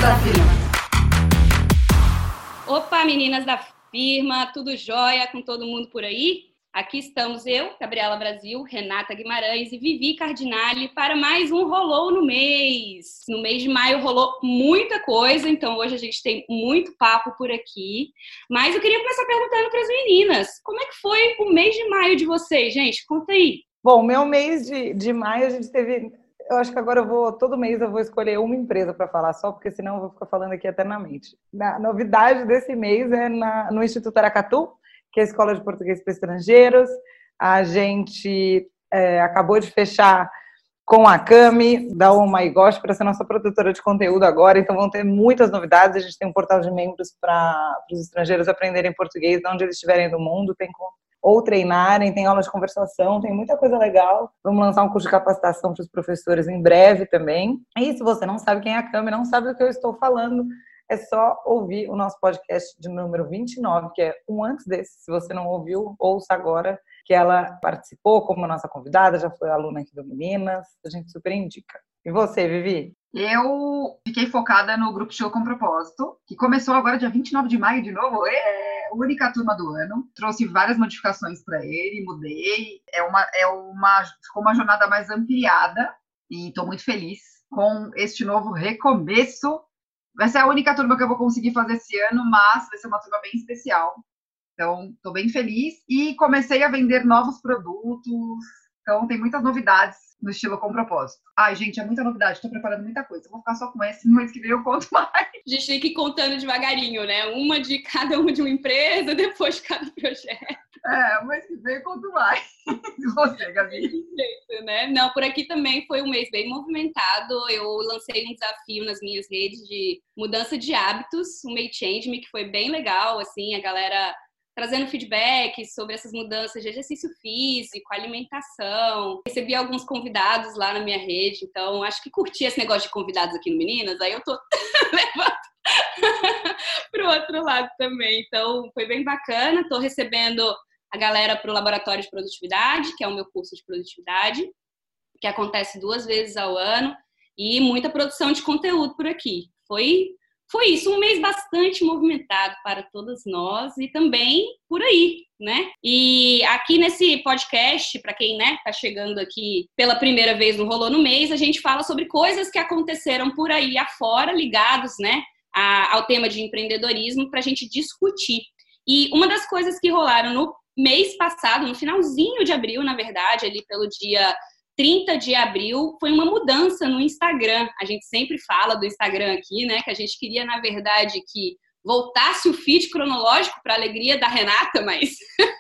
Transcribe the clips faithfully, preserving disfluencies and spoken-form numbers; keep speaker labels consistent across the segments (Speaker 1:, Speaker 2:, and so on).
Speaker 1: da firma.
Speaker 2: Opa, meninas da firma, tudo jóia com todo mundo por aí? Aqui estamos eu, Gabriela Brasil, Renata Guimarães e Vivi Cardinale para mais um Rolou no Mês. No mês de maio rolou muita coisa, então hoje a gente tem muito papo por aqui. Mas eu queria começar perguntando para as meninas, como é que foi o mês de maio de vocês, gente? Conta aí.
Speaker 3: Bom, meu mês de, de maio a gente teve... Eu acho que agora eu vou, todo mês eu vou escolher uma empresa para falar só, porque senão eu vou ficar falando aqui eternamente. A novidade desse mês é na, no Instituto Aracatu, que é a Escola de Português para Estrangeiros. A gente é, acabou de fechar com a Cami, da Oh My Gosh, para ser nossa produtora de conteúdo agora, então vão ter muitas novidades. A gente tem um portal de membros para os estrangeiros aprenderem português de onde eles estiverem do mundo, tem ou treinarem, tem aulas de conversação, tem muita coisa legal. Vamos lançar um curso de capacitação para os professores em breve também. E se você não sabe quem é a Cami, não sabe do que eu estou falando, é só ouvir o nosso podcast de número vinte e nove, que é um antes desse. Se você não ouviu, ouça agora, que ela participou como nossa convidada, já foi aluna aqui do Meninas, a gente super indica. E você, Vivi?
Speaker 1: Eu fiquei focada no Grupo Show com Propósito, que começou agora dia vinte e nove de maio de novo. É a única turma do ano. Trouxe várias modificações para ele, mudei. É uma, é uma, ficou uma jornada mais ampliada e estou muito feliz com este novo recomeço. Vai ser a única turma que eu vou conseguir fazer esse ano, mas vai ser uma turma bem especial. Então, estou bem feliz. E comecei a vender novos produtos. Então, tem muitas novidades no estilo com propósito. Ai, gente, é muita novidade. Estou preparando muita coisa. Eu vou ficar só com esse, no mês que vem eu conto mais.
Speaker 2: A gente tem que ir contando devagarinho, né? Uma de cada uma de uma empresa, depois de cada projeto.
Speaker 1: É, o mês que vem eu conto mais. E você, Gabi?
Speaker 2: Jeito, né? Não, por aqui também foi um mês bem movimentado. Eu lancei um desafio nas minhas redes de mudança de hábitos, o May Change Me, que foi bem legal, assim, a galera trazendo feedback sobre essas mudanças de exercício físico, alimentação. Recebi alguns convidados lá na minha rede, então acho que curti esse negócio de convidados aqui no Meninas, aí eu tô levando pro outro lado também. Então foi bem bacana, tô recebendo a galera pro Laboratório de Produtividade, que é o meu curso de produtividade, que acontece duas vezes ao ano, e muita produção de conteúdo por aqui. Foi... Foi isso, um mês bastante movimentado para todas nós e também por aí, né? E aqui nesse podcast, para quem, né, tá chegando aqui pela primeira vez no Rolou no Mês, a gente fala sobre coisas que aconteceram por aí afora, ligados, né, a, ao tema de empreendedorismo, para a gente discutir. E uma das coisas que rolaram no mês passado, no finalzinho de abril, na verdade, ali pelo dia trinta de abril, foi uma mudança no Instagram. A gente sempre fala do Instagram aqui, né? Que a gente queria, na verdade, que voltasse o feed cronológico para a alegria da Renata, mas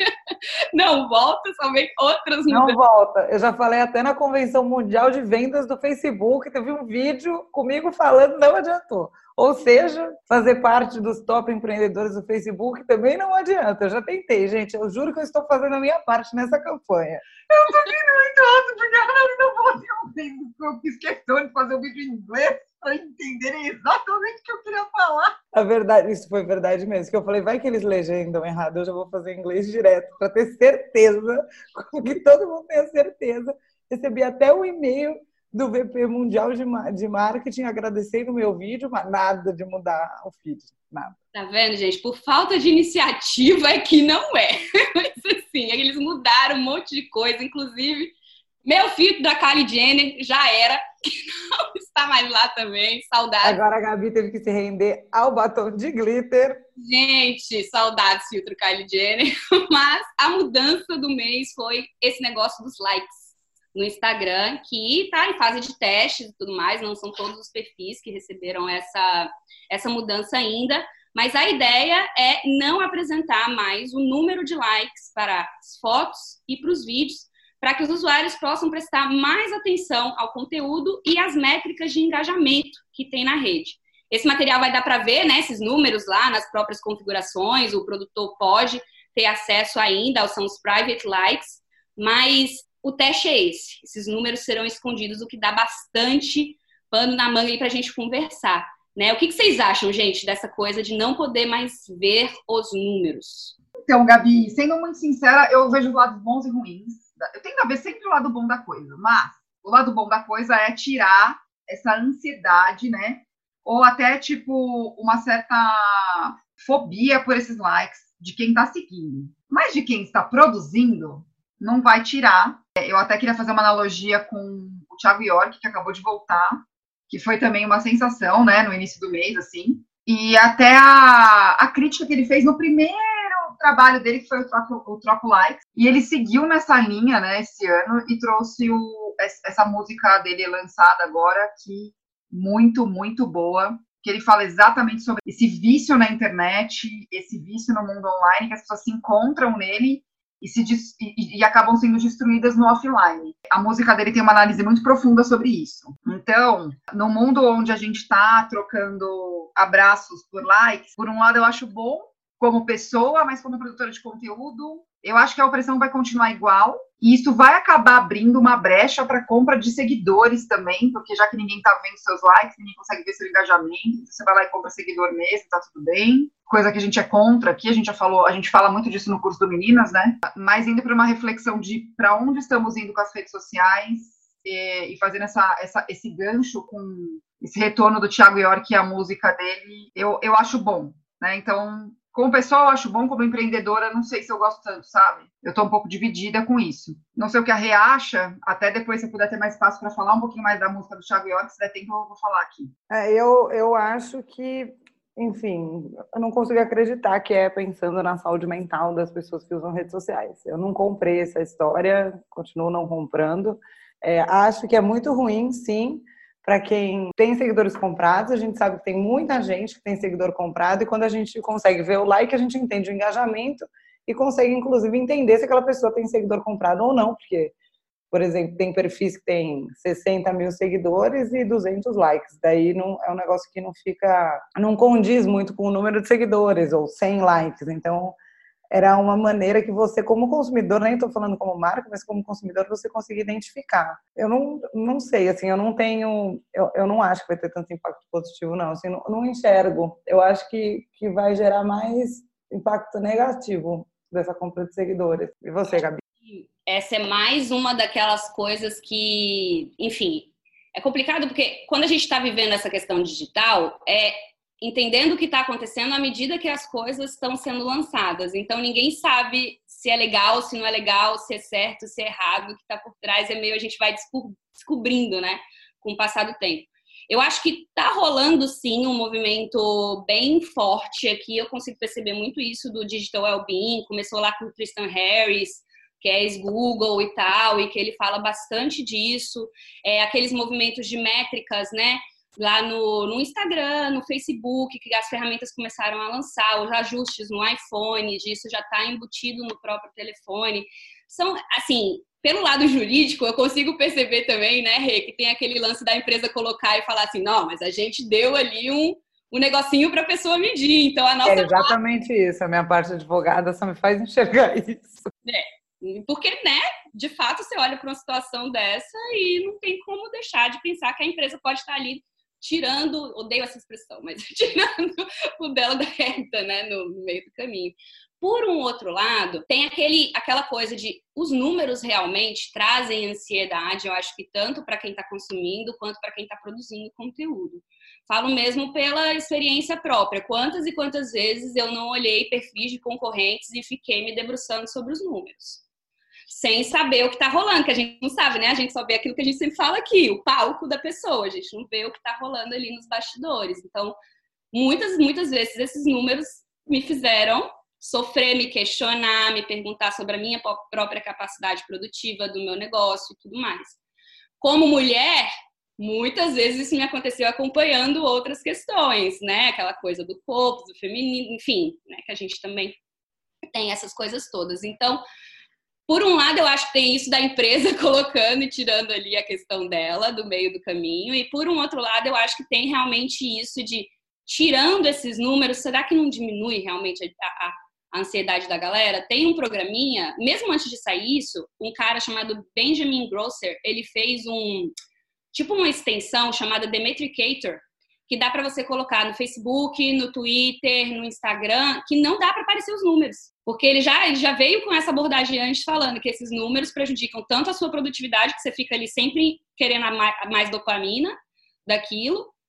Speaker 2: não volta, só vem outras mudanças.
Speaker 3: Não volta. Eu já falei até na Convenção Mundial de Vendas do Facebook, teve um vídeo comigo falando, não adiantou. Ou seja, fazer parte dos top empreendedores do Facebook também não adianta. Eu já tentei, gente. Eu juro que eu estou fazendo a minha parte nessa campanha.
Speaker 1: Eu tô rindo muito alto, porque eu não vou ter um vídeo. Eu fiz questão de fazer um vídeo em inglês para entenderem exatamente o que eu queria falar.
Speaker 3: A verdade, isso foi verdade mesmo. Que eu falei, vai que eles legendam errado, eu já vou fazer em inglês direto, para ter certeza, que todo mundo tenha certeza. Recebi até o e-mail do V P Mundial de, de Marketing agradecendo o meu vídeo, mas nada de mudar o feed, nada.
Speaker 2: Tá vendo, gente? Por falta de iniciativa é que não é. Mas assim, eles mudaram um monte de coisa, inclusive meu feed da Kylie Jenner já era, que não está mais lá também, saudades.
Speaker 3: Agora a Gabi teve que se render ao batom de glitter.
Speaker 2: Gente, saudades, filtro Kylie Jenner. Mas a mudança do mês foi esse negócio dos likes no Instagram, que está em fase de testes e tudo mais, não são todos os perfis que receberam essa, essa mudança ainda, mas a ideia é não apresentar mais o número de likes para as fotos e para os vídeos, para que os usuários possam prestar mais atenção ao conteúdo e às métricas de engajamento que tem na rede. Esse material vai dar para ver, né, esses números lá nas próprias configurações, o produtor pode ter acesso ainda, são os private likes, mas o teste é esse. Esses números serão escondidos, o que dá bastante pano na manga aí para a gente conversar, né? O que, que vocês acham, gente, dessa coisa de não poder mais ver os números?
Speaker 1: Então, Gabi, sendo muito sincera, eu vejo lados bons e ruins. Eu tento ver sempre o lado bom da coisa, mas o lado bom da coisa é tirar essa ansiedade, né? ou até, tipo, uma certa fobia por esses likes de quem está seguindo. Mas de quem está produzindo, não vai tirar. Eu até queria fazer uma analogia com o Thiago York, que acabou de voltar, que foi também uma sensação, né, no início do mês, assim. E até a, a crítica que ele fez no primeiro trabalho dele, que foi o Troco, o Troco Likes, e ele seguiu nessa linha, né, esse ano, e trouxe o, essa música dele lançada agora, que muito, muito boa, que ele fala exatamente sobre esse vício na internet, esse vício no mundo online, que as pessoas se encontram nele e, se, e, e acabam sendo destruídas no offline. A música dele tem uma análise muito profunda sobre isso. Então, no mundo onde a gente está trocando abraços por likes, por um lado eu acho bom, como pessoa, mas como produtora de conteúdo, eu acho que a opressão vai continuar igual, e isso vai acabar abrindo uma brecha para compra de seguidores também, porque já que ninguém está vendo seus likes, ninguém consegue ver seu engajamento, você vai lá e compra seguidor mesmo, tá tudo bem. Coisa que a gente é contra aqui, a gente já falou, a gente fala muito disso no curso do Meninas, né? Mas indo para uma reflexão de para onde estamos indo com as redes sociais e, e fazendo essa, essa, esse gancho com esse retorno do Thiago York e a música dele, eu, eu acho bom, né? Então, como pessoa, eu acho bom, como empreendedora, não sei se eu gosto tanto, sabe? Eu tô um pouco dividida com isso. Não sei o que a Rê acha, até depois, se eu puder ter mais espaço para falar um pouquinho mais da música do Thiago York, se der tempo, eu vou falar aqui.
Speaker 3: É, eu, eu acho que, enfim, eu não consigo acreditar que é pensando na saúde mental das pessoas que usam redes sociais. Eu não comprei essa história, continuo não comprando. É, acho que é muito ruim, sim, para quem tem seguidores comprados. A gente sabe que tem muita gente que tem seguidor comprado, e quando a gente consegue ver o like, a gente entende o engajamento e consegue, inclusive, entender se aquela pessoa tem seguidor comprado ou não, porque, por exemplo, tem perfis que tem sessenta mil seguidores e duzentos likes, daí não, é um negócio que não fica, não condiz muito com o número de seguidores, ou cem likes. Então, era uma maneira que você, como consumidor, nem estou falando como marca, mas como consumidor, você conseguia identificar. Eu não, não sei, assim, eu não tenho, eu, eu não acho que vai ter tanto impacto positivo, não, assim, não, não enxergo. Eu acho que, que vai gerar mais impacto negativo dessa compra de seguidores. E você, Gabi?
Speaker 2: Essa é mais uma daquelas coisas que, enfim, é complicado, porque quando a gente está vivendo essa questão digital, é entendendo o que está acontecendo à medida que as coisas estão sendo lançadas. Então, ninguém sabe se é legal, se não é legal, se é certo, se é errado. O que está por trás é meio, a gente vai descobrindo, né, com o passar do tempo. Eu acho que está rolando, sim, um movimento bem forte aqui. Eu consigo perceber muito isso do Digital Wellbeing. Começou lá com o Tristan Harris, que é ex-Google e tal, e que ele fala bastante disso. É, aqueles movimentos de métricas, né, lá no, no Instagram, no Facebook, que as ferramentas começaram a lançar, os ajustes no iPhone, disso já está embutido no próprio telefone. São, assim, pelo lado jurídico, eu consigo perceber também, né, Rê, que tem aquele lance da empresa colocar e falar assim, não, mas a gente deu ali um, um negocinho para a pessoa medir, então a nossa...
Speaker 3: É exatamente parte... isso, a minha parte de advogada só me faz enxergar isso.
Speaker 2: É, porque, né, de fato, você olha para uma situação dessa e não tem como deixar de pensar que a empresa pode estar ali tirando, odeio essa expressão, mas tirando o dela da reta, né, no meio do caminho. Por um outro lado, tem aquele, aquela coisa de os números realmente trazem ansiedade, eu acho que tanto para quem está consumindo quanto para quem está produzindo conteúdo. Falo mesmo pela experiência própria. Quantas e quantas vezes eu não olhei perfis de concorrentes e fiquei me debruçando sobre os números, sem saber o que está rolando, que a gente não sabe, né? A gente só vê aquilo que a gente sempre fala aqui, o palco da pessoa, a gente não vê o que está rolando ali nos bastidores. Então, muitas, muitas vezes esses números me fizeram sofrer, me questionar, me perguntar sobre a minha própria capacidade produtiva do meu negócio e tudo mais. Como mulher, muitas vezes isso me aconteceu acompanhando outras questões, né? Aquela coisa do corpo, do feminino, enfim, né? Que a gente também tem essas coisas todas. Então, por um lado, eu acho que tem isso da empresa colocando e tirando ali a questão dela do meio do caminho. E por um outro lado, eu acho que tem realmente isso de tirando esses números, será que não diminui realmente a, a, a ansiedade da galera? Tem um programinha, mesmo antes de sair isso, um cara chamado Benjamin Grosser, ele fez um tipo uma extensão chamada The Metricator, que dá para você colocar no Facebook, no Twitter, no Instagram, que não dá para aparecer os números. Porque ele já, ele já veio com essa abordagem antes falando que esses números prejudicam tanto a sua produtividade, que você fica ali sempre querendo a mais dopamina daquilo,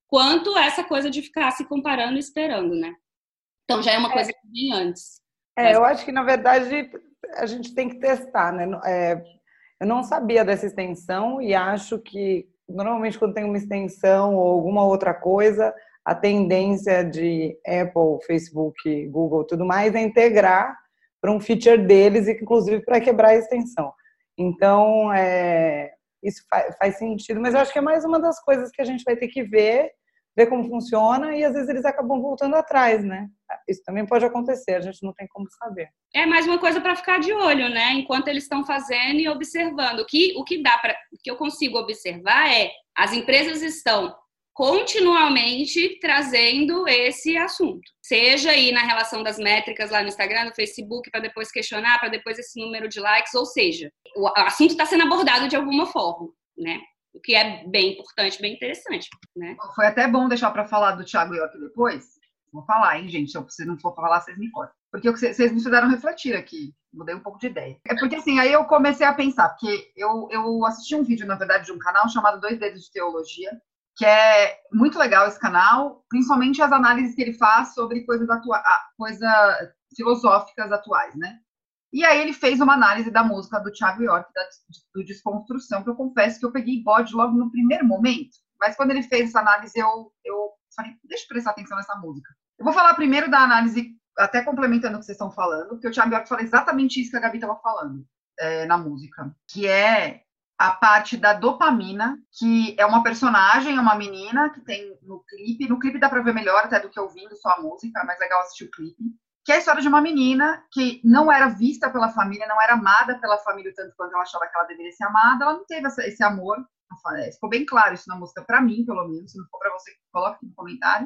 Speaker 2: quanto essa coisa de ficar se comparando e esperando, né? Então já é uma coisa que vem antes.
Speaker 3: É,
Speaker 2: Mas...
Speaker 3: eu acho que, na verdade, a gente tem que testar, né? É, eu não sabia dessa extensão e acho que, normalmente, quando tem uma extensão ou alguma outra coisa, a tendência de Apple, Facebook, Google, tudo mais, é integrar para um feature deles, inclusive para quebrar a extensão. Então, é, isso faz, faz sentido, mas eu acho que é mais uma das coisas que a gente vai ter que ver, ver como funciona, e às vezes eles acabam voltando atrás, né? Isso também pode acontecer, a gente não tem como saber.
Speaker 2: É mais uma coisa para ficar de olho, né? Enquanto eles estão fazendo e observando. O que, o que dá para, o que eu consigo observar é as empresas estão continuamente trazendo esse assunto. Seja aí na relação das métricas lá no Instagram, no Facebook, para depois questionar, para depois esse número de likes, ou seja, o assunto está sendo abordado de alguma forma, né? O que é bem importante, bem interessante, né?
Speaker 1: Foi até bom deixar para falar do Thiago York depois. Vou falar, hein, gente? Se não for falar, vocês me cortam. Porque vocês me fizeram refletir aqui. Mudei um pouco de ideia. É porque, assim, aí eu comecei a pensar. Porque eu, eu assisti um vídeo, na verdade, de um canal chamado Dois Dedos de Teologia, que é muito legal esse canal, principalmente as análises que ele faz sobre coisas, atua coisas filosóficas atuais, né? E aí ele fez uma análise da música do Thiago York, da, do Desconstrução, que eu confesso que eu peguei bode logo no primeiro momento. Mas quando ele fez essa análise, eu, eu falei, deixa eu prestar atenção nessa música. Eu vou falar primeiro da análise, até complementando o que vocês estão falando, porque o Thiago York fala exatamente isso que a Gabi estava falando é, na música, que é a parte da dopamina, que é uma personagem, é uma menina que tem no clipe, no clipe dá para ver melhor até do que ouvindo só a música, é mais legal assistir o clipe, que é a história de uma menina que não era vista pela família, não era amada pela família tanto quanto ela achava que ela deveria ser amada, ela não teve esse amor, ficou bem claro isso na música, para mim, pelo menos, se não for para você, coloque aqui no comentário.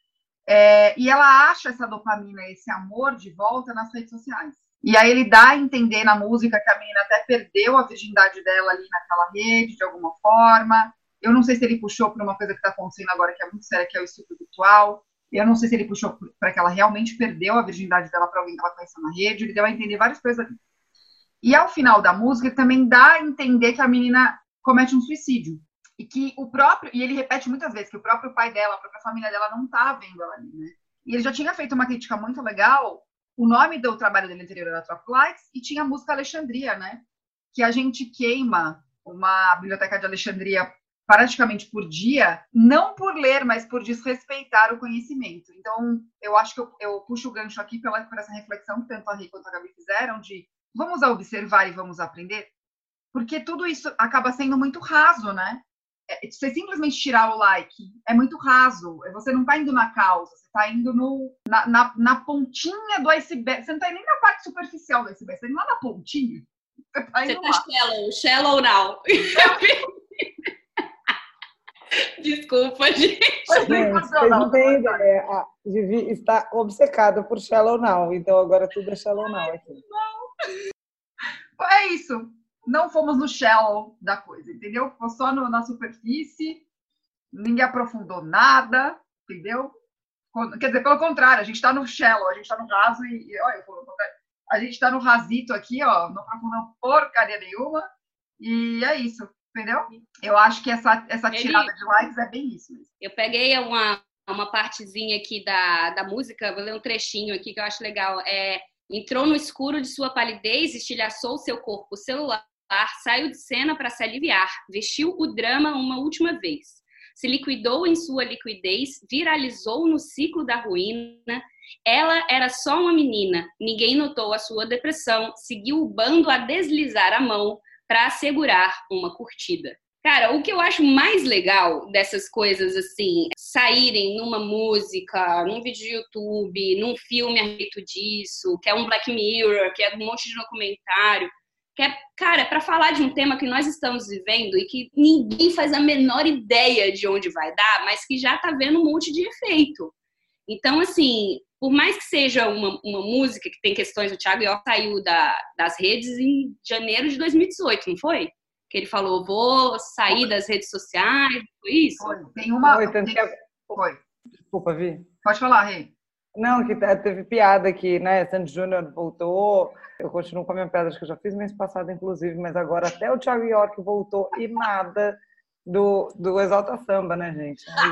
Speaker 1: É, e ela acha essa dopamina, esse amor de volta nas redes sociais. E aí ele dá a entender na música que a menina até perdeu a virgindade dela ali naquela rede, de alguma forma. Eu não sei se ele puxou para uma coisa que está acontecendo agora, que é muito séria, que é o estupro virtual. Eu não sei se ele puxou para que ela realmente perdeu a virgindade dela para alguém que ela conheceu na rede. Ele deu a entender várias coisas ali. E ao final da música, ele também dá a entender que a menina comete um suicídio. E que o próprio, e ele repete muitas vezes que o próprio pai dela, a própria família dela não tá vendo ela ali, né? E ele já tinha feito uma crítica muito legal, o nome do trabalho dele anterior era Tropic Lights, e tinha a música Alexandria, né? Que a gente queima uma biblioteca de Alexandria praticamente por dia, não por ler, mas por desrespeitar o conhecimento. Então, eu acho que eu, eu puxo o gancho aqui pela, por essa reflexão que tanto a Rê quanto a Gabi fizeram, de vamos observar e vamos aprender, porque tudo isso acaba sendo muito raso, né? Você simplesmente tirar o like é muito raso. Você não está indo na causa, você está indo no, na, na, na pontinha do iceberg. Você não está nem na parte superficial do iceberg, você está indo lá na pontinha. Você está indo
Speaker 2: você tá
Speaker 1: lá.
Speaker 2: Shallow, shallow now. Desculpa, gente.
Speaker 3: Gente, vocês não têm ideia. A Vivi está obcecada por Shallow Now, então agora tudo é Shallow Now aqui.
Speaker 1: Não. É isso. Não fomos no shallow da coisa, entendeu? Ficou só no, na superfície, ninguém aprofundou nada, entendeu? Quer dizer, pelo contrário, a gente está no shallow, a gente está no raso e, e olha, a gente está no rasito aqui, ó, não aprofundou porcaria nenhuma, e é isso, entendeu? Eu acho que essa, essa tirada Ele, de likes é bem isso mesmo.
Speaker 2: Eu peguei uma, uma partezinha aqui da, da música, vou ler um trechinho aqui que eu acho legal, é... Entrou no escuro de sua palidez, estilhaçou seu corpo celular, saiu de cena para se aliviar, vestiu o drama uma última vez. Se liquidou em sua liquidez, viralizou no ciclo da ruína. Ela era só uma menina, ninguém notou a sua depressão, seguiu o bando a deslizar a mão para assegurar uma curtida. Cara, o que eu acho mais legal dessas coisas, assim, saírem numa música, num vídeo de YouTube, num filme a respeito disso, que é um Black Mirror, que é um monte de documentário, que é, cara, é para falar de um tema que nós estamos vivendo e que ninguém faz a menor ideia de onde vai dar, mas que já tá vendo um monte de efeito. Então, assim, por mais que seja uma, uma música que tem questões, o Thiago York saiu da, das redes em janeiro de dois mil e dezoito, não foi? Que ele falou, vou sair foi. das redes sociais, foi isso?
Speaker 1: Foi. Tem uma...
Speaker 3: Foi, tanto
Speaker 1: tem...
Speaker 3: que...
Speaker 1: foi.
Speaker 3: Desculpa, Vi.
Speaker 1: Pode falar, Rê.
Speaker 3: Não, que teve piada aqui, né? Sandy Júnior voltou, eu continuo com a minha pedra, acho que eu já fiz mês passado, inclusive, mas agora até o Thiago York voltou e nada do, do Exalta Samba, né, gente? É isso.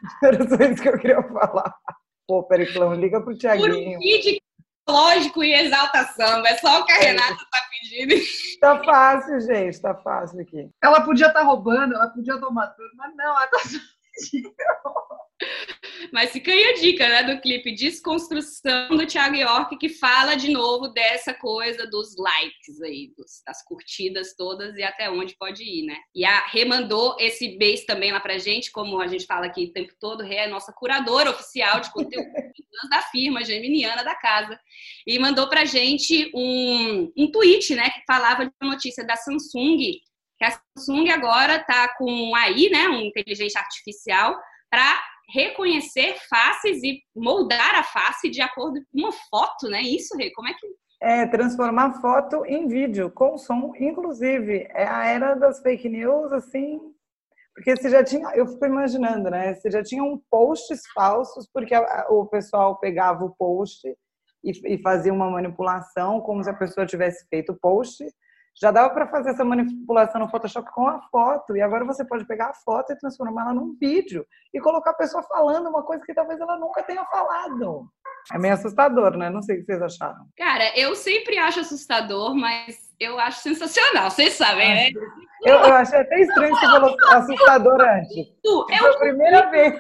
Speaker 3: Era só isso que eu queria falar. Pô, Periclão, liga pro Tiaguinho.
Speaker 2: Por vídeo lógico e exaltação, é só o que a Renata tá pedindo.
Speaker 3: Tá fácil, gente, tá fácil aqui.
Speaker 1: Ela podia estar roubando, ela podia estar matando, mas não, ela tá só pedindo.
Speaker 2: Mas fica aí a dica, né, do clipe Desconstrução do Thiago York, que fala de novo dessa coisa dos likes aí, dos, das curtidas todas e até onde pode ir, né? E a Rê mandou esse beijo também lá pra gente, como a gente fala aqui o tempo todo, Rê é a nossa curadora oficial de conteúdo da firma, geminiana da casa, e mandou pra gente um, um tweet, né, que falava de uma notícia da Samsung, que a Samsung agora tá com A I, né, uma inteligência artificial, para reconhecer faces e moldar a face de acordo com uma foto, né? Isso, Rê, como é que...
Speaker 3: É, transformar foto em vídeo, com som, inclusive. É a era das fake news, assim... Porque você já tinha... Eu fico imaginando, né? Você já tinha um posts falsos, porque a, o pessoal pegava o post e, e fazia uma manipulação, como se a pessoa tivesse feito o post. Já dava para fazer essa manipulação no Photoshop com a foto, e agora você pode pegar a foto e transformá-la num vídeo e colocar a pessoa falando uma coisa que talvez ela nunca tenha falado. É meio assustador, né? Não sei o que vocês acharam.
Speaker 2: Cara, eu sempre acho assustador, mas eu acho sensacional, vocês sabem, né?
Speaker 3: Eu, eu achei até estranho que você falou assustador antes.
Speaker 2: É
Speaker 3: Foi a primeira vez.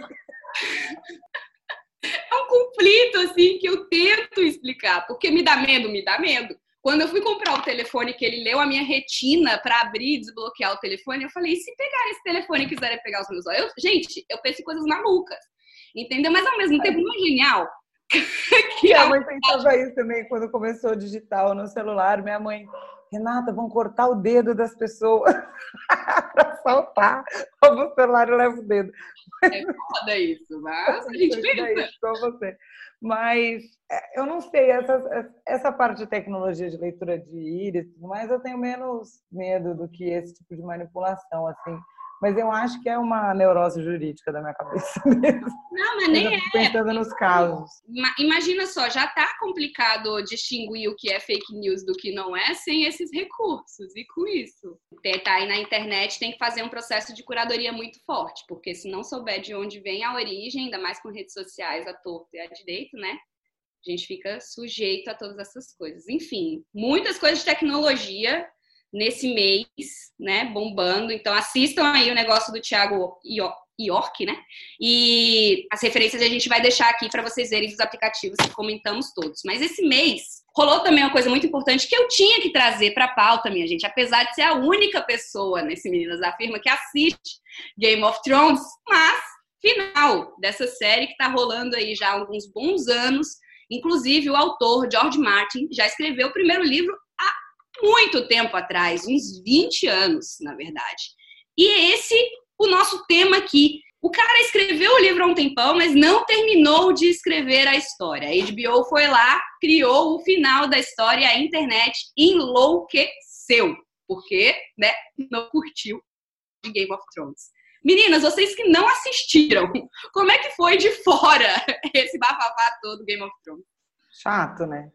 Speaker 2: É um conflito, assim, que eu tento explicar, porque me dá medo, me dá medo. Quando eu fui comprar o telefone que ele leu a minha retina para abrir e desbloquear o telefone, eu falei, e se pegarem esse telefone e quiserem pegar os meus olhos? Eu, gente, eu penso em coisas malucas, entendeu? Mas ao mesmo tempo, não é genial?
Speaker 3: que minha mãe pensava isso também quando começou o digital no celular. Minha mãe, Renata, vão cortar o dedo das pessoas para saltar. O celular e leva o dedo.
Speaker 2: É foda isso, mas a gente pensa.
Speaker 3: Isso com você. Mas eu não sei, essa, essa parte de tecnologia de leitura de íris, mas eu tenho menos medo do que esse tipo de manipulação, assim. Mas eu acho que é uma neurose jurídica da minha cabeça mesmo.
Speaker 2: Não, mas nem é.
Speaker 3: Pensando nos casos.
Speaker 2: Imagina só, já tá complicado distinguir o que é fake news do que não é sem esses recursos. E com isso, tá aí na internet, tem que fazer um processo de curadoria muito forte, porque se não souber de onde vem a origem, ainda mais com redes sociais à torta e à direito, né? A gente fica sujeito a todas essas coisas. Enfim, muitas coisas de tecnologia nesse mês, né, bombando. Então, assistam aí o negócio do Thiago York, né? E as referências a gente vai deixar aqui para vocês verem dos aplicativos que comentamos todos. Mas esse mês rolou também uma coisa muito importante que eu tinha que trazer para a pauta, minha gente. Apesar de ser a única pessoa nesse Meninas da Firma que assiste Game of Thrones, mas final dessa série que está rolando aí já há alguns bons anos. Inclusive, o autor, George Martin, já escreveu o primeiro livro muito tempo atrás, uns vinte anos, na verdade. E é esse o nosso tema aqui. O cara escreveu o livro há um tempão, mas não terminou de escrever a história. A H B O foi lá, criou o final da história e a internet enlouqueceu. Porque, né, não curtiu de Game of Thrones. Meninas, vocês que não assistiram, como é que foi de fora esse bafafá todo do Game of Thrones?
Speaker 3: Chato, né?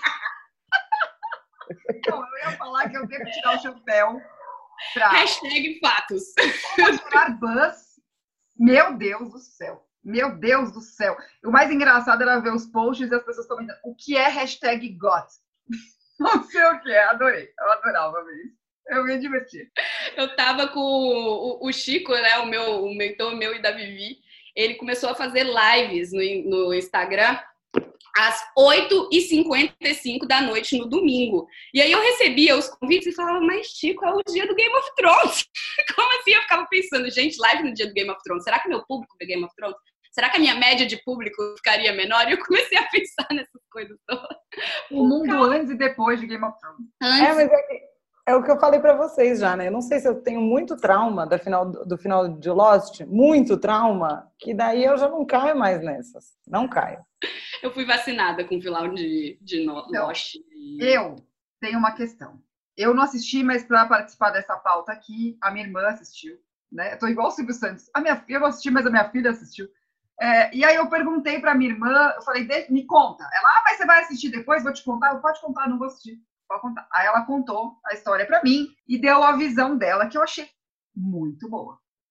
Speaker 1: Não, eu ia falar que eu tenho que tirar o chapéu pra...
Speaker 2: Hashtag fatos.
Speaker 1: Tirar buzz. Meu Deus do céu. Meu Deus do céu. O mais engraçado era ver os posts e as pessoas comentando o que é hashtag got. Não sei o que é, adorei. Eu adorava ver isso. Eu me diverti.
Speaker 2: Eu tava com o, o Chico, né, o meu o mentor meu e da Vivi. Ele começou a fazer lives no, no Instagram às oito e cinquenta e cinco da noite no domingo. E aí eu recebia os convites e falava, mas Chico, é o dia do Game of Thrones. Como assim? Eu ficava pensando, gente, live no dia do Game of Thrones. Será que meu público vê Game of Thrones? Será que a minha média de público ficaria menor? E eu comecei a pensar nessas coisas todas.
Speaker 1: O mundo Calma. Antes e depois de Game of Thrones.
Speaker 3: Antes... É, mas é, é o que eu falei pra vocês já, né? Eu não sei se eu tenho muito trauma do final, do final de Lost, muito trauma, que daí eu já não caio mais nessas. Não caio.
Speaker 2: Eu fui vacinada com o final de, de Lost.
Speaker 1: Então, eu tenho uma questão. Eu não assisti, mas para participar dessa pauta aqui, a minha irmã assistiu. Né? Eu tô igual o Silvio Santos. A minha, eu não assisti, mas a minha filha assistiu. É, e aí eu perguntei para minha irmã, eu falei, me conta. Ela, ah, mas você vai assistir depois? Vou te contar. Eu, pode contar, não vou assistir. Pode contar. Aí ela contou a história para mim e deu a visão dela, que eu achei muito boa.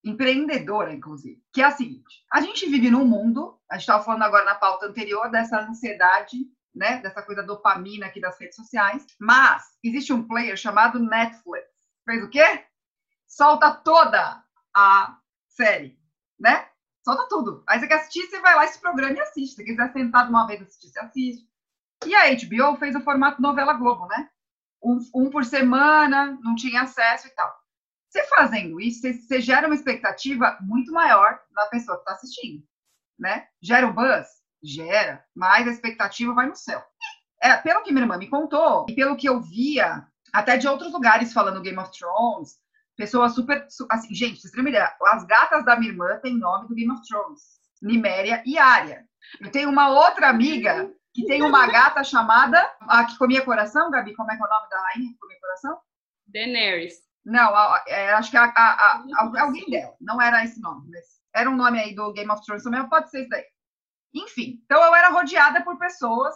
Speaker 1: empreendedora, inclusive, que é a seguinte: a gente vive num mundo, a gente estava falando agora na pauta anterior dessa ansiedade, né, dessa coisa dopamina aqui das redes sociais, mas existe um player chamado Netflix. Fez o quê? Solta toda a série, né? Solta tudo. Aí você quer assistir, você vai lá esse programa e assiste. Se você quiser sentar de uma vez assistir, você assiste. E a H B O fez o formato novela Globo, né? Um, um por semana, não tinha acesso e tal. Você fazendo isso, você, você gera uma expectativa muito maior na pessoa que está assistindo, né? Gera o buzz? Gera, mas a expectativa vai no céu. É, pelo que minha irmã me contou, e pelo que eu via, até de outros lugares falando Game of Thrones, pessoas super... Assim, gente, vocês têm uma ideia, as gatas da minha irmã têm nome do Game of Thrones. Niméria e Arya. Eu tenho uma outra amiga que tem uma gata chamada... A que comia coração, Gabi? Como é que é o nome da rainha que comia coração?
Speaker 2: Daenerys.
Speaker 1: Não, a, é, acho que a, a, a, alguém dela. Não era esse nome, mas era um nome aí do Game of Thrones também, pode ser isso daí. Enfim, então eu era rodeada por pessoas,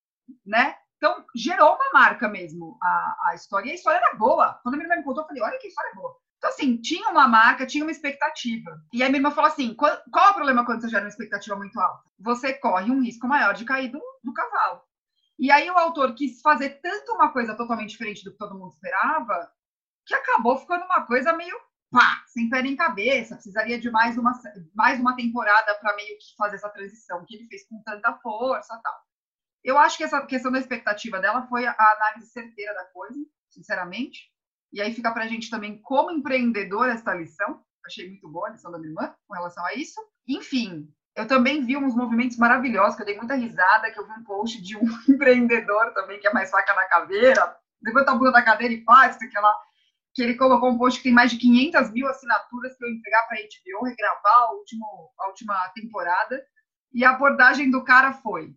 Speaker 1: né? Então gerou uma marca mesmo a, a história. E a história era boa. Quando a minha irmã me contou, eu falei, olha que história boa. Então, assim, tinha uma marca, tinha uma expectativa. E aí minha irmã falou assim, qual, qual é o problema quando você gera uma expectativa muito alta? Você corre um risco maior de cair do, do cavalo. E aí o autor quis fazer tanto uma coisa totalmente diferente do que todo mundo esperava, que acabou ficando uma coisa meio pá, sem pé nem cabeça. Precisaria de mais uma, mais uma temporada para meio que fazer essa transição que ele fez com tanta força e tal. Eu acho que essa questão da expectativa dela foi a análise certeira da coisa, sinceramente. E aí fica pra gente também, como empreendedor, essa lição. Achei muito boa a lição da minha irmã com relação a isso. Enfim, eu também vi uns movimentos maravilhosos, que eu dei muita risada, que eu vi um post de um empreendedor também, que é mais faca na caveira, levanta a bunda da cadeira e faz, que ela... que ele colocou um post que tem mais de quinhentas mil assinaturas para eu entregar para a H B O, regravar a, último, a última temporada. E a abordagem do cara foi: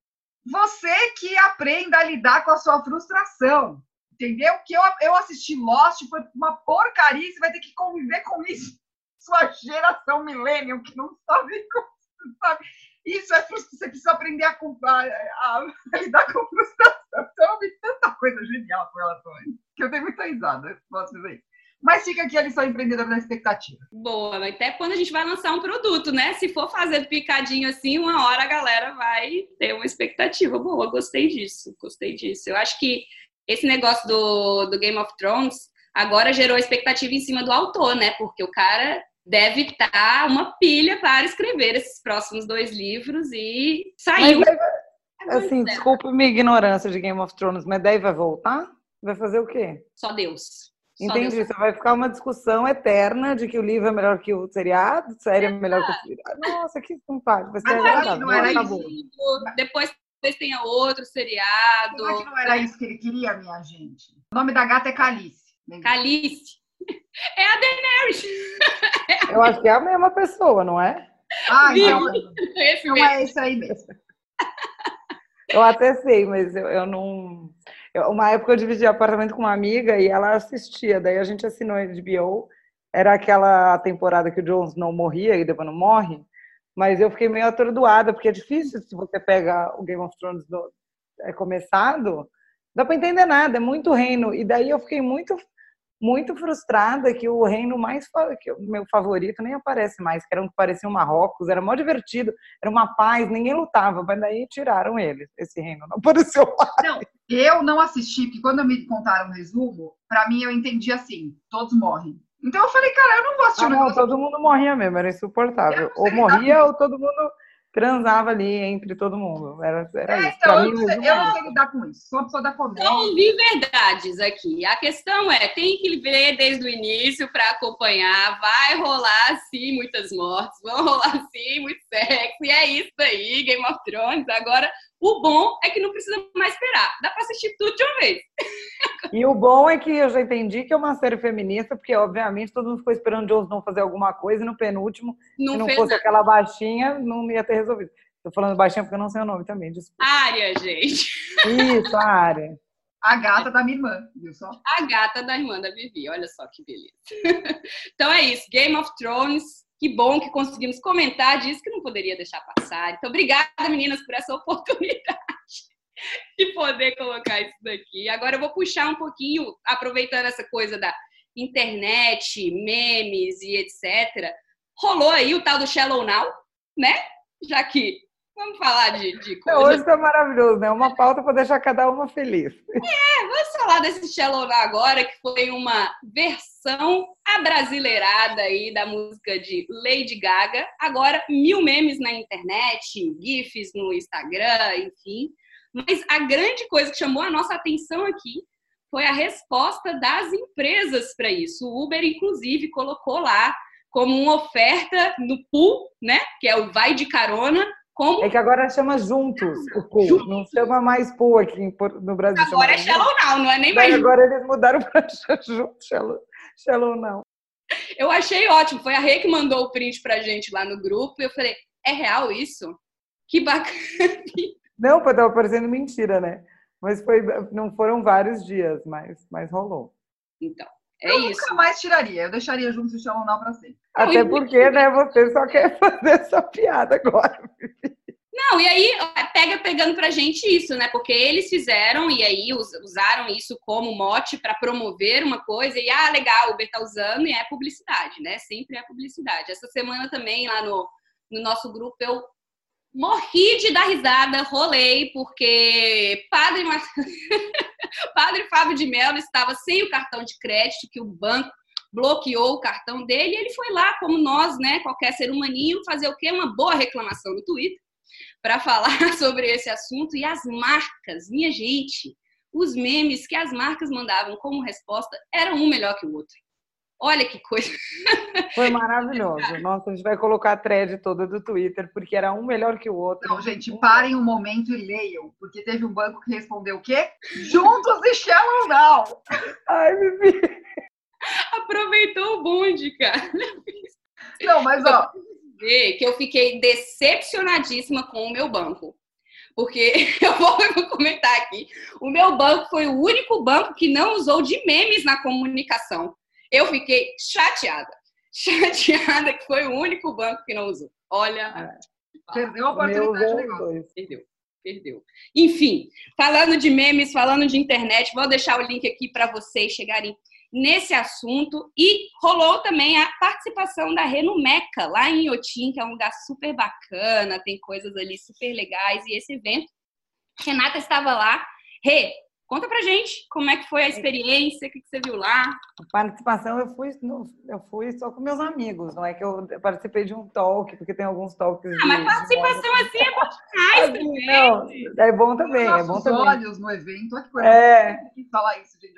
Speaker 1: você que aprenda a lidar com a sua frustração, entendeu? Que eu, eu assisti Lost, foi uma porcaria, você vai ter que conviver com isso. Sua geração millennium, que não sabe como, sabe? Isso é frustração, você precisa aprender a, a, a lidar com frustração. Então, eu vi tanta coisa genial com relação a isso, que eu dei muita risada, posso dizer isso. Mas fica aqui a lição empreendedora da expectativa.
Speaker 2: Boa, até quando a gente vai lançar um produto, né? Se for fazer picadinho assim, uma hora a galera vai ter uma expectativa boa. Gostei disso, gostei disso. Eu acho que esse negócio do, do Game of Thrones agora gerou expectativa em cima do autor, né? Porque o cara deve estar uma pilha para escrever esses próximos dois livros e saiu.
Speaker 3: Mas, assim, desculpa minha ignorância de Game of Thrones, mas daí vai voltar? Vai fazer o quê?
Speaker 2: Só Deus. Só
Speaker 3: Entendi,
Speaker 2: Deus.
Speaker 3: só vai ficar uma discussão eterna de que o livro é melhor que o seriado, a série é melhor que o seriado. Nossa, que simpático. Vai ser agradável.
Speaker 1: Não era
Speaker 3: Acabou.
Speaker 2: Depois talvez tenha outro seriado.
Speaker 1: Será que não era isso que ele queria, minha gente? O nome da gata é Calice.
Speaker 2: Calice. É a Daenerys.
Speaker 3: Eu acho que é a mesma pessoa, não é?
Speaker 1: Ah, então,
Speaker 2: esse
Speaker 1: então
Speaker 2: mesmo.
Speaker 1: é esse aí mesmo.
Speaker 3: Eu até sei, mas eu, eu não... Eu, uma época eu dividi apartamento com uma amiga e ela assistia, daí a gente assinou a H B O, era aquela temporada que o Jon Snow morria e depois não morre, mas eu fiquei meio atordoada, porque é difícil se você pega o Game of Thrones do, é começado, dá pra entender nada, é muito reino, e daí eu fiquei muito... muito frustrada que o reino mais, que o meu favorito nem aparece mais, que era um que parecia um Marrocos, era mó divertido, era uma paz, ninguém lutava, mas daí tiraram ele, esse reino não apareceu mais.
Speaker 1: Não, eu não assisti, porque quando me contaram o resumo, pra mim eu entendi assim, todos morrem. Então eu falei, cara, eu não vou assistir
Speaker 3: Ah,
Speaker 1: o
Speaker 3: não,
Speaker 1: negócio.
Speaker 3: todo mundo morria mesmo, era insuportável. Ou morria ou todo mundo transava ali entre todo mundo. Era, era
Speaker 1: É,
Speaker 3: isso.
Speaker 1: então,
Speaker 3: Pra
Speaker 1: eu
Speaker 3: mim,
Speaker 1: não, sei,
Speaker 3: resumo
Speaker 1: eu
Speaker 3: é
Speaker 1: não
Speaker 3: isso.
Speaker 1: sei lidar com isso. Sou uma pessoa da comédia.
Speaker 2: Não ouvi verdades aqui. A questão é, tem que ver desde o início para acompanhar. Vai rolar, sim, muitas mortes. Vão rolar, sim, muito sexo. E é isso aí, Game of Thrones. Agora, o bom é que não precisa mais esperar. Dá para assistir tudo de uma vez.
Speaker 3: E o bom é que eu já entendi que é uma série feminista, porque, obviamente, todo mundo ficou esperando o Jon Snow fazer alguma coisa e no penúltimo,
Speaker 2: Não
Speaker 3: se não
Speaker 2: fez
Speaker 3: fosse
Speaker 2: nada.
Speaker 3: aquela baixinha, não ia ter resolvido. Tô falando baixinha porque eu não sei o nome também, desculpa.
Speaker 2: Área, gente.
Speaker 3: Isso, a área.
Speaker 1: A gata da minha irmã, viu só?
Speaker 2: A gata da irmã da Vivi. Olha só que beleza. Então é isso. Game of Thrones. Que bom que conseguimos comentar disso, que não poderia deixar passar. Então, obrigada, meninas, por essa oportunidade de poder colocar isso daqui. Agora eu vou puxar um pouquinho, aproveitando essa coisa da internet, memes e etcétera, rolou aí o tal do Shallow Now, né? Já que vamos falar de, de coisa.
Speaker 3: Hoje tá maravilhoso, né? Uma pauta para deixar cada uma feliz.
Speaker 2: É, vamos falar desse Shallow Now agora, que foi uma versão abrasileirada aí da música de Lady Gaga. Agora, mil memes na internet, GIFs no Instagram, enfim. Mas a grande coisa que chamou a nossa atenção aqui foi a resposta das empresas para isso. O Uber, inclusive, colocou lá como uma oferta no pool, né? Que é o vai de carona. Como...
Speaker 3: É que agora chama Juntos o pool. Juntos. Não chama mais pool aqui no Brasil.
Speaker 2: Agora é Shallow Now, não é nem mais.
Speaker 3: Agora eles mudaram para Shallow, Shallow Now.
Speaker 2: Eu achei ótimo. Foi a Rê que mandou o print pra gente lá no grupo. E eu falei, é real isso? Que bacana.
Speaker 3: Não, estava parecendo mentira, né? Mas foi, não foram vários dias, mas, mas rolou.
Speaker 2: Então, é
Speaker 1: eu
Speaker 2: isso.
Speaker 1: Eu nunca mais tiraria. Eu deixaria Juntos e Shallow Now pra sempre.
Speaker 3: Até porque, né, você só quer fazer essa piada agora.
Speaker 2: Não, e aí pega pegando pra gente isso, né? Porque eles fizeram e aí usaram isso como mote para promover uma coisa e, ah, legal, o Uber tá usando e é publicidade, né? Sempre é publicidade. Essa semana também, lá no, no nosso grupo, eu morri de dar risada, rolei, porque Padre, Padre Fábio de Mello estava sem o cartão de crédito, que o banco bloqueou o cartão dele, e ele foi lá, como nós, né, qualquer ser humaninho, fazer o quê? Uma boa reclamação no Twitter, para falar sobre esse assunto. E as marcas, minha gente, os memes que as marcas mandavam como resposta eram um melhor que o outro. Olha que coisa.
Speaker 3: Foi maravilhoso. Nossa, a gente vai colocar a thread toda do Twitter, porque era um melhor que o outro.
Speaker 1: Não, gente, parem um momento e leiam, porque teve um banco que respondeu o quê? Juntos e Shallow Now.
Speaker 3: Ai, Bibi.
Speaker 2: Aproveitou o bonde, cara.
Speaker 1: Não, mas ó...
Speaker 2: Que eu fiquei decepcionadíssima com o meu banco. Porque, eu vou, eu vou comentar aqui, o meu banco foi o único banco que não usou de memes na comunicação. Eu fiquei chateada. Chateada que foi o único banco que não usou. Olha...
Speaker 1: Perdeu a oportunidade do negócio.
Speaker 2: Perdeu. Perdeu. Enfim, falando de memes, falando de internet, vou deixar o link aqui para vocês chegarem nesse assunto. E rolou também a participação da Rê no Meca, lá em Inhotim, que é um lugar super bacana, tem coisas ali super legais. E esse evento, Renata estava lá. Rê, conta pra gente como é que foi a experiência, o que você viu lá.
Speaker 3: A participação eu fui, eu fui só com meus amigos, não é que eu participei de um talk, porque tem alguns talks.
Speaker 2: Ah, mas participação assim é bom demais também. Não,
Speaker 3: é bom também, é bom também.
Speaker 1: Olhos no evento, olha que coisa.
Speaker 3: É.
Speaker 1: Que falar isso de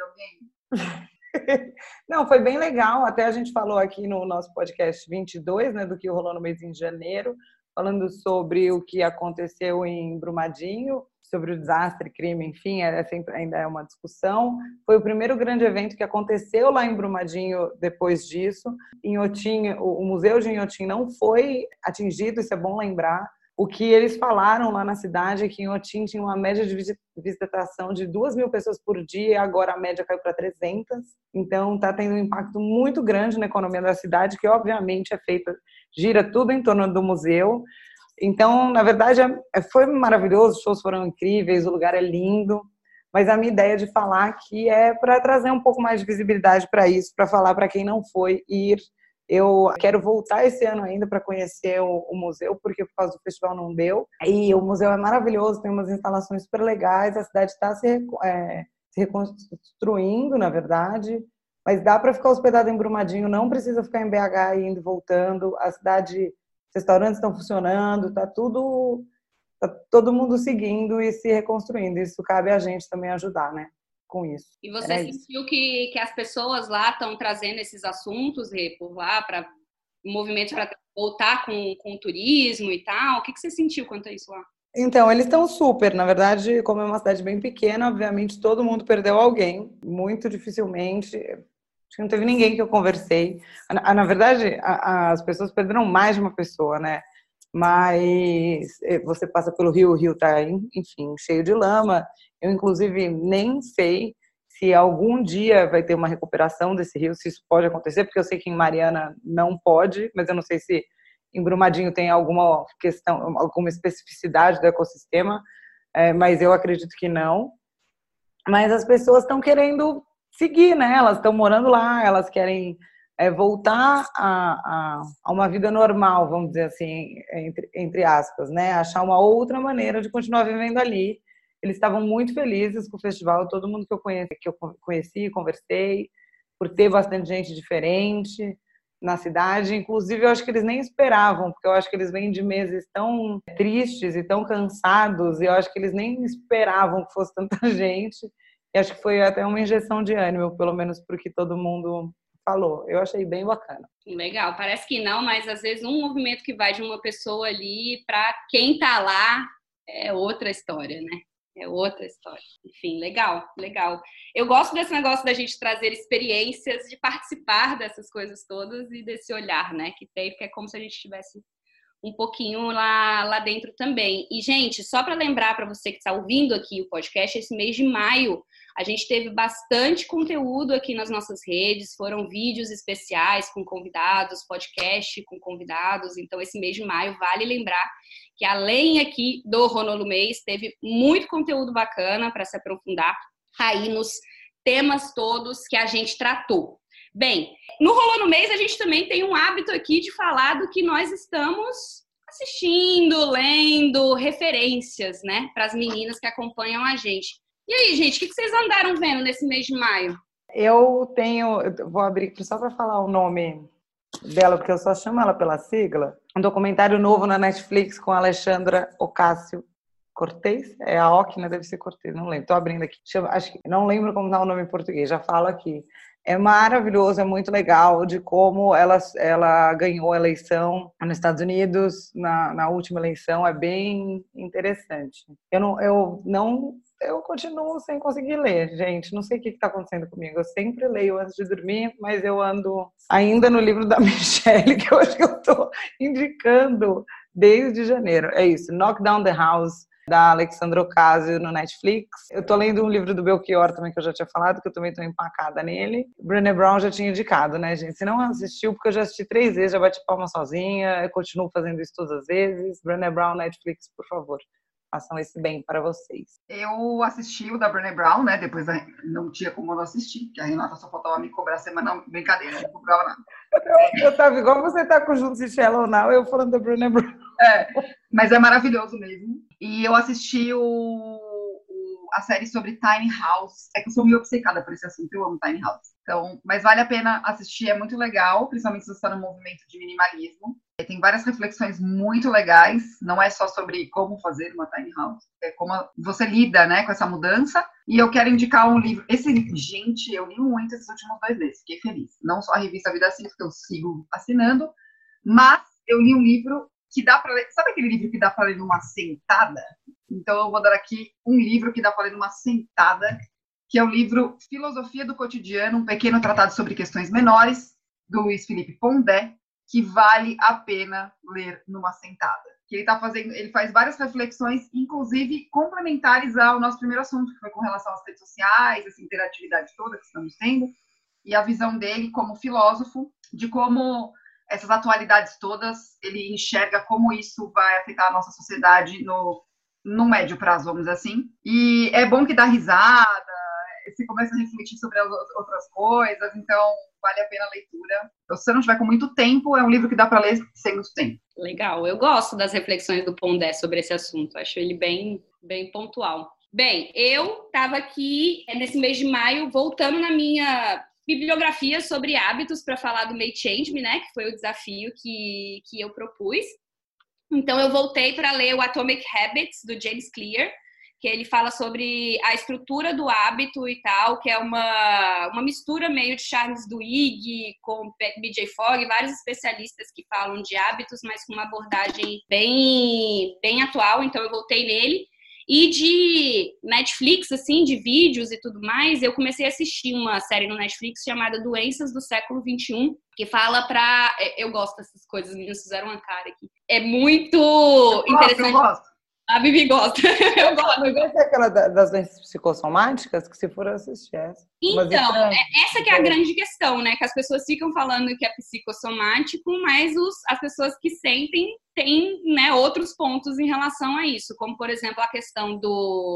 Speaker 1: alguém.
Speaker 3: Não, foi bem legal. Até a gente falou aqui no nosso podcast vinte e dois, né, do que rolou no mês de janeiro, falando sobre o que aconteceu em Brumadinho, sobre o desastre, crime, enfim, é sempre, ainda é uma discussão. Foi o primeiro grande evento que aconteceu lá em Brumadinho depois disso. Inhotim, o Museu de Inhotim não foi atingido, isso é bom lembrar. O que eles falaram lá na cidade é que Inhotim tinha uma média de visitação de duas mil pessoas por dia, agora a média caiu para trezentas. Então, está tendo um impacto muito grande na economia da cidade, que obviamente é feita, gira tudo em torno do museu. Então, na verdade, foi maravilhoso, os shows foram incríveis, o lugar é lindo, mas a minha ideia de falar aqui é para trazer um pouco mais de visibilidade para isso, para falar para quem não foi ir. Eu quero voltar esse ano ainda para conhecer o, o museu, porque por causa do festival não deu. E o museu é maravilhoso, tem umas instalações super legais, a cidade está se, é, se reconstruindo, na verdade, mas dá para ficar hospedado em Brumadinho, não precisa ficar em B H indo e voltando. A cidade, os restaurantes estão funcionando, está tudo, tá todo mundo seguindo e se reconstruindo. Isso cabe a gente também ajudar, né? Com isso.
Speaker 2: E você
Speaker 3: é
Speaker 2: sentiu que, que as pessoas lá estão trazendo esses assuntos, Rê, por lá, para movimentos para voltar com, com o turismo e tal? O que, que você sentiu quanto a isso lá?
Speaker 3: Então, eles estão super. Na verdade, como é uma cidade bem pequena, obviamente todo mundo perdeu alguém. Muito dificilmente. Acho que não teve ninguém que eu conversei. Na, na verdade, a, as pessoas perderam mais de uma pessoa, né? Mas você passa pelo rio, o rio está, enfim, cheio de lama. Eu, inclusive, nem sei se algum dia vai ter uma recuperação desse rio, se isso pode acontecer, porque eu sei que em Mariana não pode, mas eu não sei se em Brumadinho tem alguma questão, alguma especificidade do ecossistema, é, mas eu acredito que não. Mas as pessoas estão querendo seguir, né? Elas estão morando lá, elas querem é, voltar a, a, a uma vida normal, vamos dizer assim, entre, entre aspas, né? Achar uma outra maneira de continuar vivendo ali. Eles estavam muito felizes com o festival, todo mundo que eu conheci, que eu conheci, conversei, por ter bastante gente diferente na cidade. Inclusive, eu acho que eles nem esperavam, porque eu acho que eles vêm de meses tão tristes e tão cansados, e eu acho que eles nem esperavam que fosse tanta gente. E acho que foi até uma injeção de ânimo, pelo menos porque todo mundo falou. Eu achei bem bacana.
Speaker 2: Legal, parece que não, mas às vezes um movimento que vai de uma pessoa ali para quem tá lá é outra história, né? É outra história. Enfim, legal, legal. Eu gosto desse negócio da gente trazer experiências, de participar dessas coisas todas e desse olhar, né, que tem, porque é como se a gente estivesse um pouquinho lá, lá dentro também. E, gente, só para lembrar para você que está ouvindo aqui o podcast, esse mês de maio a gente teve bastante conteúdo aqui nas nossas redes, foram vídeos especiais com convidados, podcast com convidados, então esse mês de maio vale lembrar que além aqui do Honolulu Mês, teve muito conteúdo bacana para se aprofundar aí nos temas todos que a gente tratou. Bem, no Honolulu Mês a gente também tem um hábito aqui de falar do que nós estamos assistindo, lendo, referências, né, para as meninas que acompanham a gente. E aí, gente, o que vocês andaram vendo nesse mês de maio?
Speaker 3: Eu tenho, eu vou abrir só para falar o nome dela, porque eu só chamo ela pela sigla. Um documentário novo na Netflix com a Alexandra Ocasio-Cortez. É a Ocna, deve ser Cortez, não lembro. Estou abrindo aqui. Chama, acho que não lembro como dá o nome em português, já falo aqui. É maravilhoso, é muito legal de como ela, ela ganhou a eleição nos Estados Unidos, na, na última eleição, é bem interessante. Eu não, eu não, eu continuo sem conseguir ler, gente, não sei o que está acontecendo comigo. Eu sempre leio antes de dormir, mas eu ando ainda no livro da Michelle, que eu acho que eu estou indicando desde janeiro. É isso, Knock Down the House, da Alexandra Ocasio no Netflix. Eu tô lendo um livro do Belchior também, que eu já tinha falado, que eu também tô empacada nele. Brené Brown já tinha indicado, né, gente? Se não assistiu, porque eu já assisti três vezes, já bati palma sozinha, eu continuo fazendo isso todas as vezes. Brené Brown, Netflix, por favor, façam esse bem para vocês.
Speaker 1: Eu assisti o da Brené Brown, né, depois da... não tinha como eu não assistir, que a Renata só faltava me cobrar semana, brincadeira, não cobrava nada.
Speaker 3: Eu, eu tava igual você tá com Juntos e Shallow Now, eu falando da Brené Brown.
Speaker 1: É, mas é maravilhoso mesmo. E eu assisti o, o, a série sobre Tiny House. É que eu sou meio obcecada por esse assunto, eu amo Tiny House. Então, mas vale a pena assistir, é muito legal, principalmente se você está no movimento de minimalismo. Tem várias reflexões muito legais, não é só sobre como fazer uma tiny house, é como você lida, né, com essa mudança. E eu quero indicar um livro. Esse gente, eu li muito esses últimos dois meses, fiquei feliz. Não só a revista Vida Simples, que eu sigo assinando, mas eu li um livro que dá para ler. Sabe aquele livro que dá para ler numa sentada? Então eu vou dar aqui um livro que dá para ler numa sentada, que é o livro Filosofia do Cotidiano, um pequeno tratado sobre questões menores, do Luiz Felipe Pondé, que vale a pena ler numa sentada. Que ele tá fazendo, ele faz várias reflexões, inclusive complementares ao nosso primeiro assunto, que foi com relação às redes sociais, essa interatividade toda que estamos tendo, e a visão dele como filósofo, de como essas atualidades todas, ele enxerga como isso vai afetar a nossa sociedade no, no médio prazo, vamos dizer assim. E é bom que dá risada, você começa a refletir sobre as outras coisas, então vale a pena a leitura. Então, se você não tiver com muito tempo, é um livro que dá para ler sem muito tempo.
Speaker 2: Legal, eu gosto das reflexões do Pondé sobre esse assunto, acho ele bem, bem pontual. Bem, eu estava aqui nesse mês de maio voltando na minha bibliografia sobre hábitos para falar do May Change Me, né, que foi o desafio que, que eu propus. Então eu voltei para ler o Atomic Habits, do James Clear, que ele fala sobre a estrutura do hábito e tal, que é uma, uma mistura meio de Charles Duhigg com B J Fogg, vários especialistas que falam de hábitos, mas com uma abordagem bem, bem atual, então eu voltei nele. E de Netflix, assim, de vídeos e tudo mais, eu comecei a assistir uma série no Netflix chamada Doenças do Século vinte e um, que fala pra... Eu gosto dessas coisas, meninas fizeram uma cara aqui. É muito
Speaker 1: eu
Speaker 2: interessante.
Speaker 1: Gosto, eu gosto.
Speaker 2: A Bibi gosta. Eu gosto.
Speaker 3: Mas essa é aquela das doenças psicossomáticas que se for assistir essa.
Speaker 2: Então, é, essa que é a grande questão, né? Que as pessoas ficam falando que é psicossomático, mas os, as pessoas que sentem têm, né, outros pontos em relação a isso. Como, por exemplo, a questão do,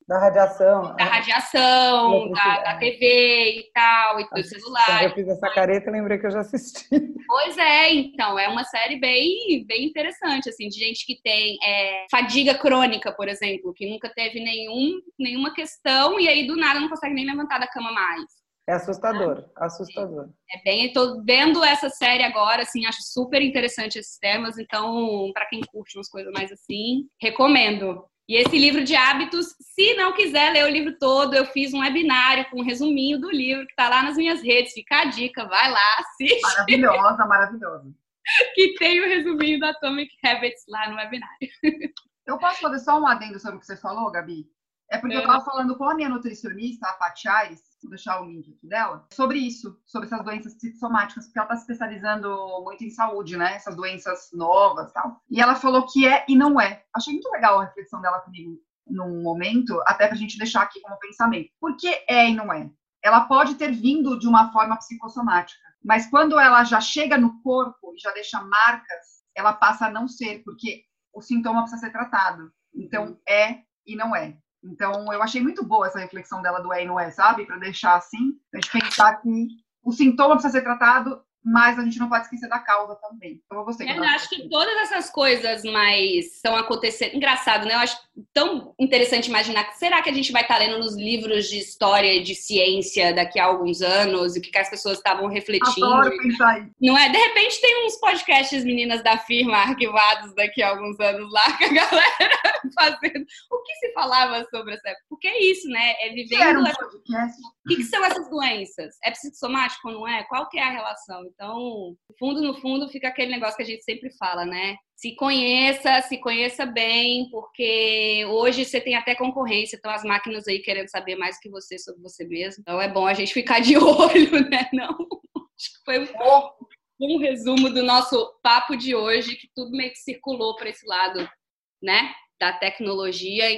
Speaker 3: Da radiação.
Speaker 2: Da radiação, da, da T V e tal, e do celular.
Speaker 3: Eu fiz essa careta e lembrei que eu já assisti.
Speaker 2: Pois é, então, é uma série bem, bem interessante, assim, de gente que tem é, fadiga crônica, por exemplo, que nunca teve nenhum, nenhuma questão e aí do nada não consegue nem levantar da cama mais.
Speaker 3: É assustador, assustador.
Speaker 2: É bem, eu tô vendo essa série agora, assim, acho super interessante esses temas, então, para quem curte umas coisas mais assim, recomendo. E esse livro de hábitos, se não quiser ler o livro todo, eu fiz um webinário com um resuminho do livro, que tá lá nas minhas redes, fica a dica, vai lá, assiste.
Speaker 1: Maravilhosa, maravilhosa.
Speaker 2: Que tem o resuminho do Atomic Habits lá no webinário.
Speaker 1: Eu posso fazer só um adendo sobre o que você falou, Gabi? É porque eu estava falando com a minha nutricionista, a Paty Aires, vou deixar o link aqui dela, sobre isso, sobre essas doenças psicossomáticas, porque ela está se especializando muito em saúde, né? Essas doenças novas e tal. E ela falou que é e não é. Achei muito legal a reflexão dela comigo num momento, até pra gente deixar aqui como pensamento. Por que é e não é? Ela pode ter vindo de uma forma psicossomática, mas quando ela já chega no corpo e já deixa marcas, ela passa a não ser, porque o sintoma precisa ser tratado. Então, é e não é. Então, eu achei muito boa essa reflexão dela do é e não é, sabe? Para deixar assim, a gente pensar que o sintoma precisa ser tratado, mas a gente não pode esquecer da causa também. Então, eu gostei.
Speaker 2: Eu acho que todas essas coisas mais estão acontecendo... Engraçado, né? Eu acho tão interessante imaginar que será que a gente vai estar lendo nos livros de história e de ciência daqui a alguns anos e o que as pessoas estavam refletindo.
Speaker 1: Adoro pensar aí.
Speaker 2: Não é? De repente tem uns podcasts, meninas da firma, arquivados daqui a alguns anos lá, que a galera fazendo... O que se falava sobre essa época? Porque é isso, né? É vivendo...
Speaker 1: Um
Speaker 2: essa... O que, que são essas doenças? É psicossomático ou não é? Qual que é a relação? Então, no fundo, no fundo, fica aquele negócio que a gente sempre fala, né? Se conheça, se conheça bem, porque hoje você tem até concorrência, estão as máquinas aí querendo saber mais que você sobre você mesmo. Então é bom a gente ficar de olho, né? Não? Acho que foi um, um resumo do nosso papo de hoje, que tudo meio que circulou para esse lado, né? Da tecnologia,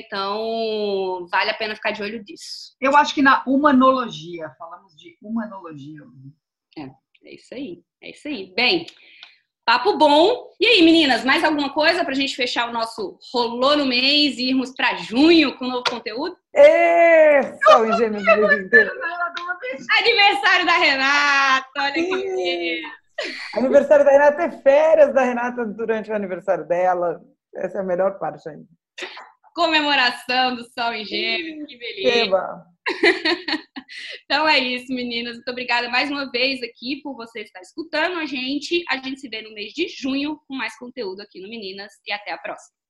Speaker 2: então vale a pena ficar de olho disso.
Speaker 1: Eu acho que na humanologia, falamos de humanologia.
Speaker 2: É, é isso aí, é isso aí. Bem, papo bom. E aí, meninas, mais alguma coisa pra gente fechar o nosso Rolô no Mês e irmos pra junho com novo conteúdo?
Speaker 3: É, só o gêmeo do mês inteiro.
Speaker 2: Aniversário da Renata, olha que
Speaker 3: Aniversário da Renata é férias da Renata durante o aniversário dela. Essa é a melhor parte ainda.
Speaker 2: Comemoração do Sol em Gêmeos, que beleza.
Speaker 3: Eba.
Speaker 2: Então é isso, meninas. Muito obrigada mais uma vez aqui por você estar escutando a gente. A gente se vê no mês de junho com mais conteúdo aqui no Meninas e até a próxima.